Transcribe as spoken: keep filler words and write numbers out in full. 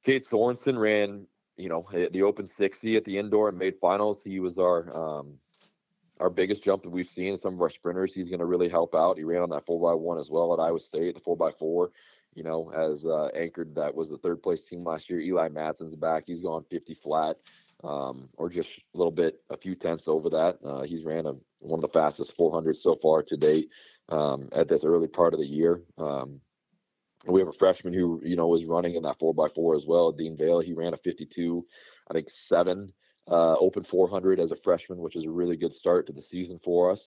Cade Sorensen ran, you know, the Open sixty at the indoor and made finals. He was our um, our biggest jump that we've seen. Some of our sprinters, he's going to really help out. He ran on that four by one as well at Iowa State, the four by four. You know, as uh, anchored, that was the third place team last year. Eli Madsen's back. He's gone fifty flat, um, or just a little bit, a few tenths over that. Uh, he's ran a, one of the fastest four hundreds so far to date um, at this early part of the year. Um, we have a freshman who, you know, was running in that four by four as well. Dean Vale, he ran a fifty-two, I think seven uh, open four hundred as a freshman, which is a really good start to the season for us.